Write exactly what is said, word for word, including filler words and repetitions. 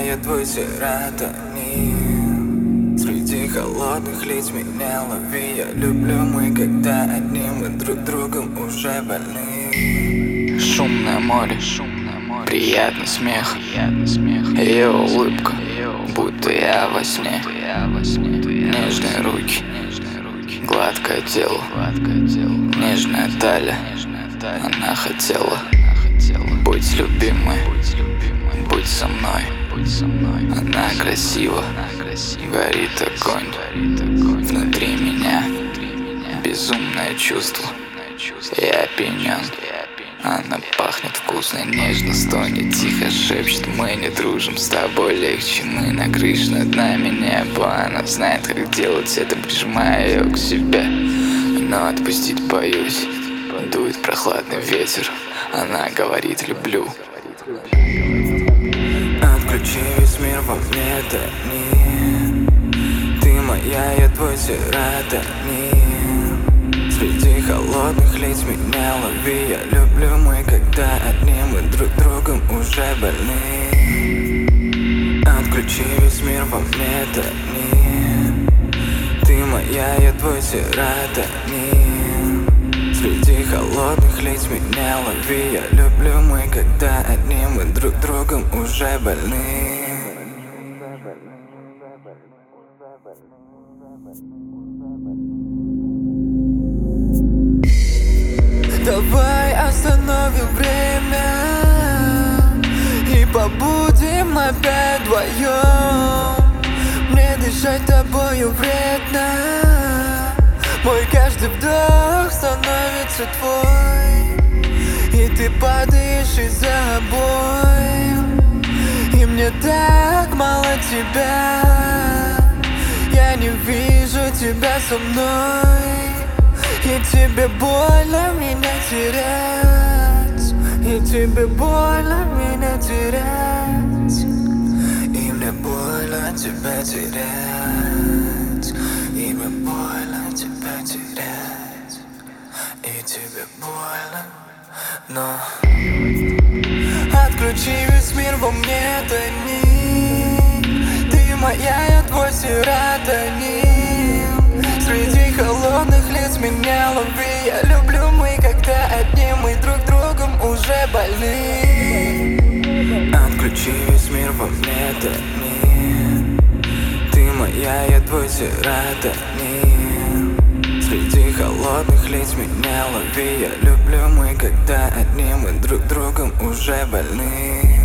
я твой серотонин. Среди холодных лиц меня лови. Я люблю мы, когда одни мы друг другом уже больны. Шумное море, шумное море, приятный смех, приятный смех. Ее улыбка, будто я во сне. Нежные руки, гладкое тело, нежная талия. Она хотела быть любимой, будь со мной. Она красива, горит огонь внутри меня. Безумное чувство, я опьянен. Она пахнет вкусно, нежно, стонет, тихо шепчет: мы не дружим с тобой, легче мы на крыше над нами небо. Она знает, как делать это, прижимая ее к себе, но отпустить боюсь. Дует прохладный ветер, она говорит: люблю. Отключи весь мир, во мне тонет. Ты моя, я твой серотонин. Среди холодных лиц меня лови. Я люблю мы, когда одни мы друг другом уже больны. Отключи весь мир, во мне тонет. Ты моя, я твой серотонин. Среди холодных лиц меня лови. Я люблю мы, когда одни мы друг другом уже больны. Давай остановим время и побудем опять вдвоем. Мне дышать тобою вредно. Мой каждый вдох становится твой, и ты падаешь из-за обоев. И мне так мало тебя, я не вижу тебя со мной. И тебе больно меня терять, и тебе больно меня терять, и мне больно тебя терять, и мне больно тебя терять, и тебе больно, но отключи весь мир, во мне тонит. Ты моя, я твой серотонин. Среди холодных лиц меня лови. Я люблю мы, когда одни мы друг другом уже больны. Отключи весь мир, во мне тонит. Ты моя, я твой серотонин. Среди холодных лиц меня лови. Я люблю мы, когда одни мы друг другом уже больны.